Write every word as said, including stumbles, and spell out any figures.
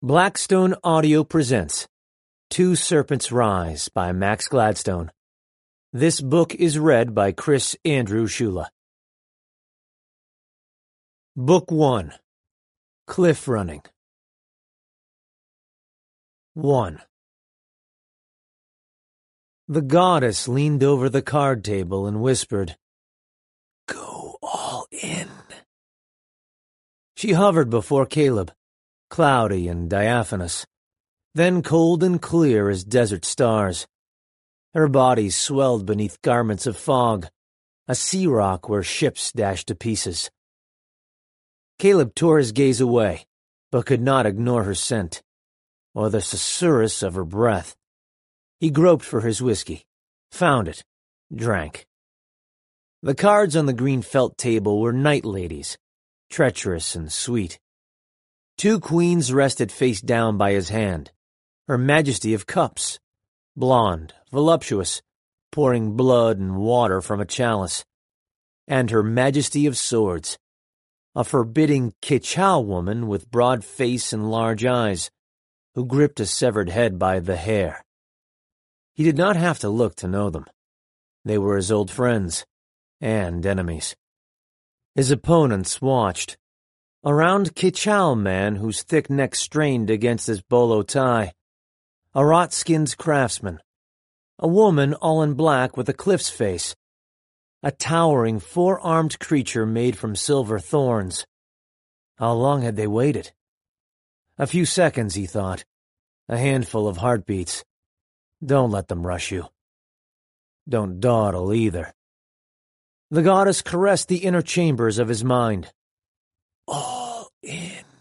Blackstone Audio presents Two Serpents Rise by Max Gladstone. This book is read by Chris Andrew Shula. Book one. Cliff Running. one. The goddess leaned over the card table and whispered, "Go all in." She hovered before Caleb, cloudy and diaphanous, then cold and clear as desert stars. Her body swelled beneath garments of fog, a sea rock where ships dashed to pieces. Caleb tore his gaze away, but could not ignore her scent, or the susurrus of her breath. He groped for his whiskey, found it, drank. The cards on the green felt table were night ladies, treacherous and sweet. Two queens rested face down by his hand, her Majesty of Cups, blonde, voluptuous, pouring blood and water from a chalice, and her Majesty of Swords, a forbidding Kechow woman with broad face and large eyes, who gripped a severed head by the hair. He did not have to look to know them. They were his old friends and enemies. His opponents watched. A round Kechow man whose thick neck strained against his bolo tie, a wrought-skinned craftsman, a woman all in black with a cliff's face, a towering four-armed creature made from silver thorns. How long had they waited? A few seconds, he thought, a handful of heartbeats. Don't let them rush you. Don't dawdle either. The goddess caressed the inner chambers of his mind. All in.